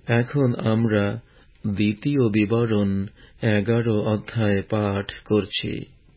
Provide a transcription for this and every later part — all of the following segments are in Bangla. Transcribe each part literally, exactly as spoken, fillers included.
এখন আমরা দ্বিতীয় বিবরণ এগারো অধ্যায় পাঠ করছি।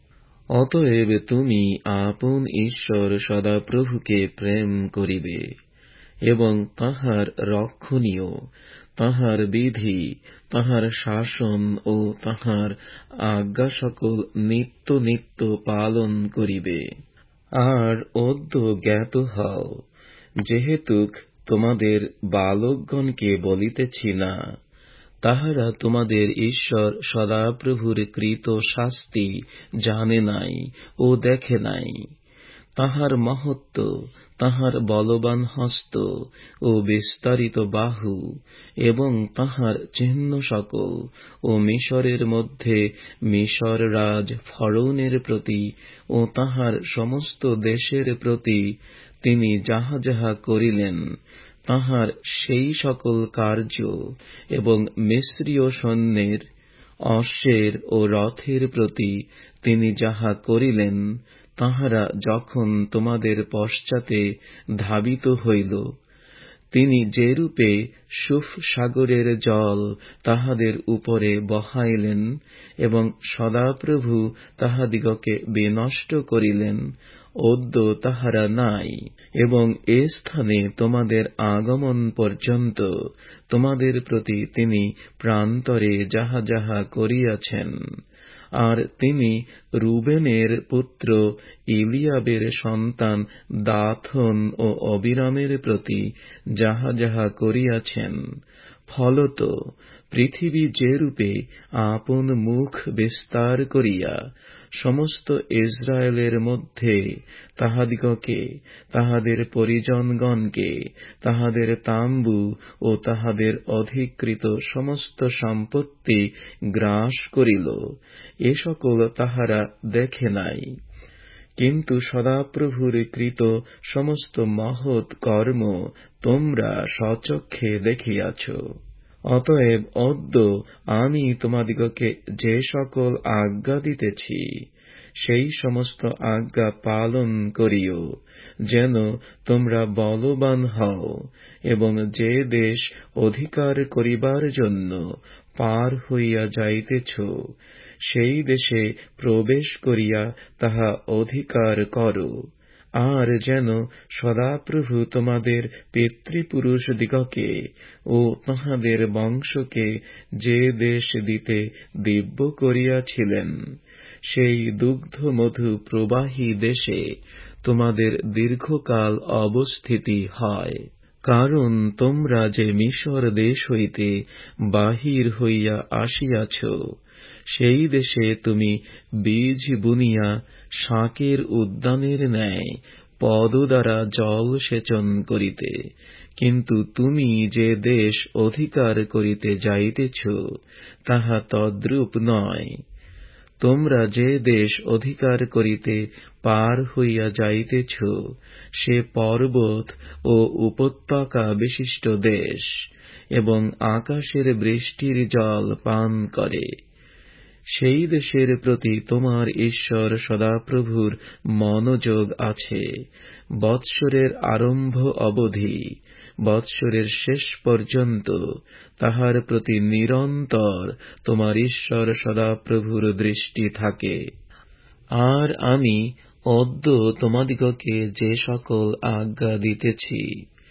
অতএব তুমি আপন ঈশ্বর সদাপ্রভুকে প্রেম করিবে এবং তাহার রক্ষণীয়, তাহার বিধি, তাহার শাসন ও তাহার আজ্ঞা সকল নিত্য নিত্য পালন করিবে। আর অদ্য জ্ঞাত হও, যেহেতুক তোমাদের বালকগণকে বলিতেছি না, তাহারা তোমাদের ঈশ্বর সদাপ্রভুর কৃত শাস্তি জানে নাই ও দেখে নাই, তাহার মহত্ব, তাহার বলবান হস্ত ও বিস্তারিত বাহু এবং তাহার চিহ্ন সকল ও মিশরের মধ্যে মিশর রাজ ফরৌনের প্রতি ও তাহার সমস্ত দেশের প্রতি তিনি যাহা যাহা করিলেন, তাহার সেই সকল কার্য এবং মিস্রীয় সৈন্যের, অশ্বের ও রথের প্রতি তিনি যাহা করিলেন, তাহারা যখন তোমাদের পশ্চাতে ধাবিত হইল, তিনি যেরূপে সুফ সাগরের জল তাহাদের উপরে বহাইলেন এবং সদাপ্রভু তাহাদিগকে বিনষ্ট করিলেন, অদ্য তাহারা নাই। এবং এ স্থানে তোমাদের আগমন পর্যন্ত তোমাদের প্রতি তিনি প্রান্তরে যাহা যাহা করিয়াছেন, আর তিনি রুবেনের পুত্র ইলিয়াবের সন্তান দাথন ও অবিরামের প্রতি যাহা যাহা করিয়াছেন, ফলত পৃথিবী যেরূপে আপন মুখ বিস্তার করিয়া সমস্ত ইসরায়েলের মধ্যে তাহাদিগকে, তাহাদের পরিজনগণকে, তাহাদের তাম্বু ও তাহাদের অধিকৃত সমস্ত সম্পত্তি গ্রাস করিল, এ সকল তাহারা দেখে নাই। কিন্তু সদাপ্রভুর কৃত সমস্ত মহৎ কর্ম তোমরা স্বচক্ষে দেখিয়াছ। অতএব অদ্য আমি তোমাদিগকে যে সকল আজ্ঞা দিতেছি, সেই সমস্ত আজ্ঞা পালন করিও, যেন তোমরা বলবান হও এবং যে দেশ অধিকার করিবার জন্য পার হইয়া যাইতেছ, সেই দেশে প্রবেশ করিয়া তাহা অধিকার করো। আর যেন সদাপ্রভু তোমাদের পিতৃপুরুষ দিগকে ও তাহাদের বংশকে যে দেশ দিতে দিব্য করিয়াছিলেন, সেই দুগ্ধ মধু প্রবাহী দেশে তোমাদের দীর্ঘকাল অবস্থিতি হয়। কারণ তোমরা যে মিশর দেশ হইতে বাহির হইয়া আসিয়াছ, সেই দেশে তুমি বীজ বুনিয়া শাকের উদ্যানের ন্যায় পদ দ্বারা জল সেচন করিতে, কিন্তু তুমি যে দেশ অধিকার করিতে যাইতেছ, তাহা তদ্রূপ নয়। তোমরা যে দেশ অধিকার করিতে পার হইয়া যাইতেছ, সে পর্বত ও উপত্যকা বিশিষ্ট দেশ, এবং আকাশের বৃষ্টির জল পান করে। সেই দেশের প্রতি তোমার ঈশ্বর সদাপ্রভুর মনোযোগ আছে, বৎসরের আরম্ভ অবধি বৎসরের শেষ পর্যন্ত তাহার প্রতি নিরন্তর তোমার ঈশ্বর সদাপ্রভুর দৃষ্টি থাকে। আর আমি অদ্য তোমাদিগকে যে সকল আজ্ঞা দিতেছি,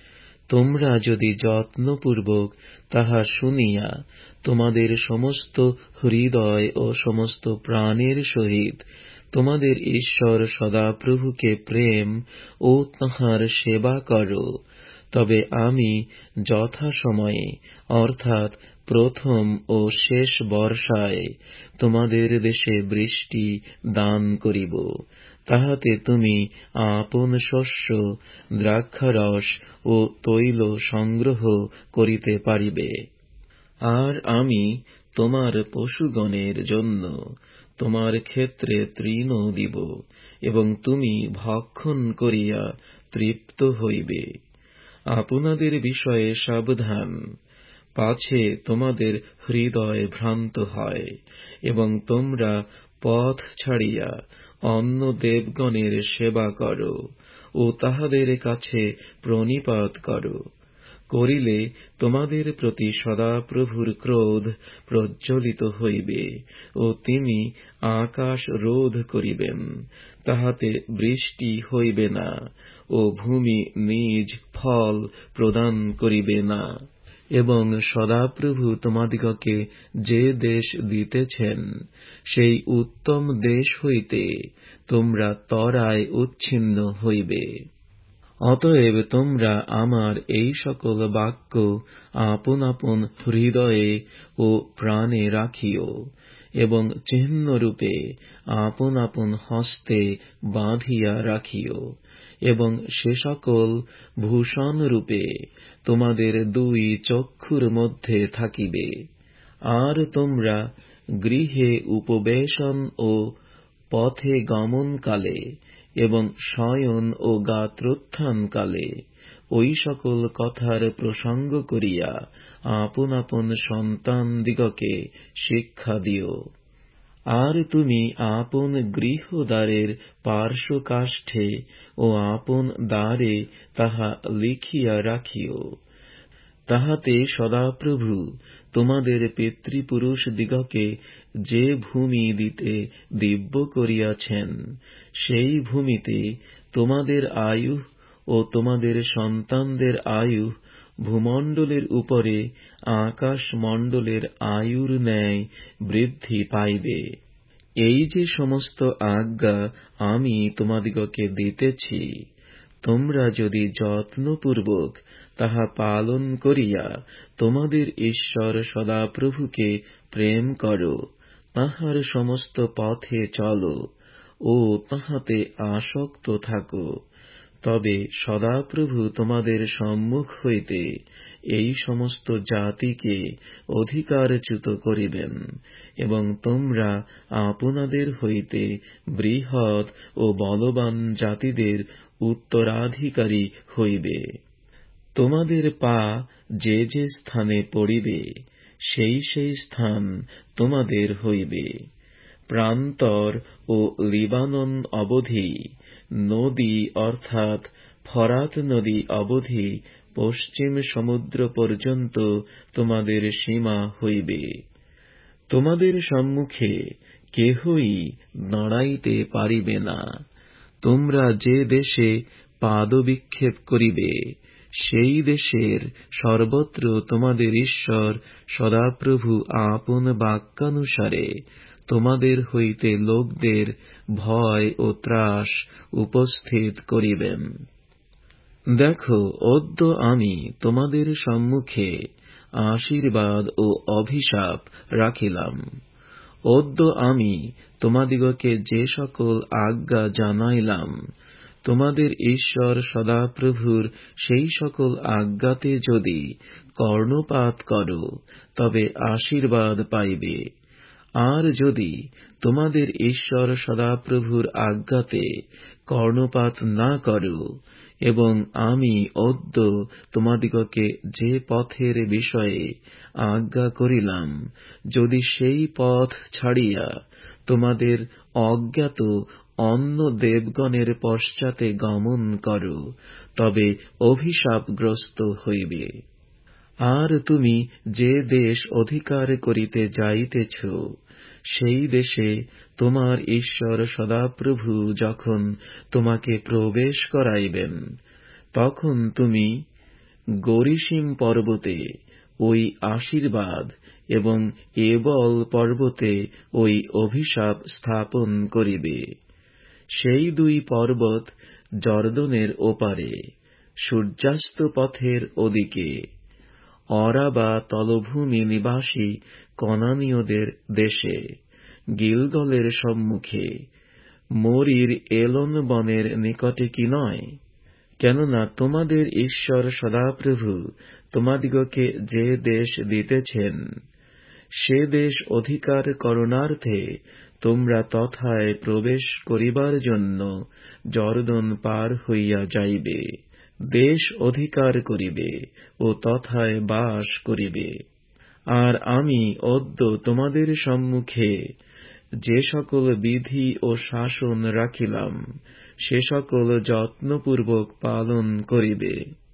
তোমরা যদি যত্নপূর্বক তাহা শুনিয়া তোমাদের সমস্ত হৃদয় ও সমস্ত প্রাণের সহিত তোমাদের ঈশ্বর সদাপ্রভুকে প্রেম ও তাঁহার সেবা করো, তবে আমি যথাসময়ে অর্থাৎ প্রথম ও শেষ বর্ষায় তোমাদের দেশে বৃষ্টি দান করিব, তাহাতে তুমি আপন শস্য, দ্রাক্ষারস ও তৈল সংগ্রহ করিতে পারিবে। আর আমি তোমার পশুগণের জন্য তোমার ক্ষেত্রে তৃণ দিব, এবং তুমি ভক্ষণ করিয়া তৃপ্ত হইবে। আপনাদের বিষয়ে সাবধান, পাছে তোমাদের হৃদয় ভ্রান্ত হয় এবং তোমরা পথ ছাড়িয়া অন্য দেবগণের সেবা করো ও তাহাদের কাছে প্রণিপাত করো। করিলে তোমাদের প্রতি সদাপ্রভুর ক্রোধ প্রজ্বলিত হইবে ও তিনি আকাশ রোধ করিবেন, তাহাতে বৃষ্টি হইবে না ও ভূমি নিজ ফল প্রদান করিবে না। এবং সদাপ্রভু তোমাদিগকে যে দেশ দিতেছেন, সেই উত্তম দেশ হইতে তোমরা ত্বরায় উচ্ছিন্ন হইবে। অতএব তোমরা আমার এই সকল বাক্য আপন আপন হৃদয়ে ও প্রাণে রাখিও এবং চিহ্নরূপে আপন আপন হস্তে বাঁধিয়া রাখিও, এবং সে সকল ভূষণরূপে তোমাদের দুই চক্ষুর মধ্যে থাকিবে। আর তোমরা গৃহে উপবেশন ও পথে গমনকালে এবং শয়ন ও গাত্রোত্থানকালে ওই সকল কথার প্রসঙ্গ করিয়া আপন আপন সন্তানদিগকে শিক্ষা দিও। আর তুমি আপন গৃহদ্বারের পার্শ্বকাষ্ঠে ও আপন দ্বারে তাহা লিখিয়া রাখিও, তাহাতে সদাপ্রভু তোমাদের পিতৃপুরুষদিগকে যে ভূমি দিতে দিব্য করিয়াছেন, সেই ভূমিতে তোমাদের আয়ু ও তোমাদের সন্তানদের আয়ু ভূমণ্ডলের উপরে আকাশমণ্ডলের আয়ুর ন্যায় বৃদ্ধি পাইবে। এই যে সমস্ত আজ্ঞা আমি তোমাদিগকে দিতেছি, তোমরা যদি যত্নপূর্বক তাহা পালন করিয়া তোমাদের ঈশ্বর সদাপ্রভুকে প্রেম করো, তাঁহার সমস্ত পথে চলো ও তাহাতে আসক্ত থাকো, তবে সদাপ্রভু তোমাদের সম্মুখ হইতে এই সমস্ত জাতিকে অধিকারচ্যুত করিবেন, এবং তোমরা আপনাদের হইতে বৃহৎ ও বলবান জাতিদের উত্তরাধিকারী হইবে। তোমাদের পা যে যে স্থানে পড়িবে, সেই সেই স্থান তোমাদের হইবে। প্রান্তর ও লিবানন অবধি নদী অর্থাৎ ফরাত নদী অবধি পশ্চিম সমুদ্র পর্যন্ত তোমাদের সীমা হইবে। তোমাদের সম্মুখে কেহই দাঁড়াইতে পারিবে না। তোমরা যে দেশে পাদবিক্ষেপ করিবে, সেই দেশের সর্বত্র তোমাদের ঈশ্বর সদাপ্রভু আপন বাক্যানুসারে তোমাদের হইতে লোকদের ভয় ও ত্রাস উপস্থিত করিবেন। দেখো, অদ্য আমি তোমাদের সম্মুখে আশীর্বাদ ও অভিশাপ রাখিলাম। অদ্য আমি তোমাদিগকে যে সকল আজ্ঞা জানাইলাম, তোমাদের ঈশ্বর সদাপ্রভুর সেই সকল আজ্ঞাতে যদি কর্ণপাত করো, তবে আশীর্বাদ পাইবে। আর যদি তোমাদের ঈশ্বর সদাপ্রভুর আজ্ঞাতে কর্ণপাত না করো, এবং আমি অদ্য তোমাদিগকে যে পথের বিষয়ে আজ্ঞা করিলাম, যদি সেই পথ ছাড়িয়া তোমাদের অজ্ঞাত অন্য দেবগণের পশ্চাতে গমন করো, তবে অভিশাপগ্রস্ত হইবে। আর তুমি যে দেশ অধিকার করিতে যাইতেছ, সেই দেশে তোমার ঈশ্বর সদাপ্রভু যখন তোমাকে প্রবেশ করাইবেন, তখন তুমি গরিশিম পর্বতে ওই আশীর্বাদ এবং এবল পর্বতে ওই অভিশাপ স্থাপন করিবে। সেই দুই পর্বত জর্দনের ওপারে, সূর্যাস্ত পথের ওদিকে, অরাবা তলভূমি নিবাসী কনানীয়দের দেশে, গিলগলের সম্মুখে, মরির এলন বনের নিকটে কি নয়? কেননা তোমাদের ঈশ্বর সদাপ্রভু তোমাদিগকে যে দেশ দিতেছেন, সে দেশ অধিকার করণার্থে তোমরা তথায় প্রবেশ করিবার জন্য জর্দন পার হইয়া যাইবে, দেশ অধিকার করিবে ও তথায় বাস করিবে। আর আমি অদ্য তোমাদের সম্মুখে যে সকল বিধি ও শাসন রাখিলাম, সে সকল যত্নপূর্বক পালন করিবে।